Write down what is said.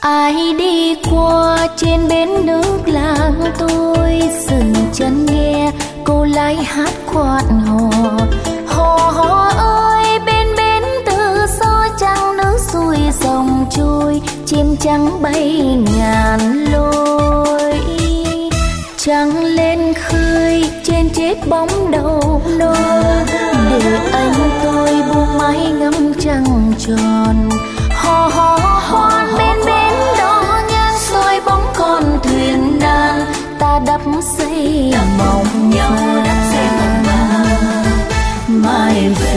Ai đi qua trên bến nước làng tôi dừng chân nghe cô lái hát khoan hò. Hò ơi bên bến từ xa trăng nước xuôi dòng trôi, chim trắng bay ngàn lối. Trăng lên khơi trên chết bóng đầu nôi, để anh tôi buông mái ngắm trăng tròn. Hò hoan bên bến đó ngang soi bóng con thuyền nan, ta đắp xây mộng vàng mai về.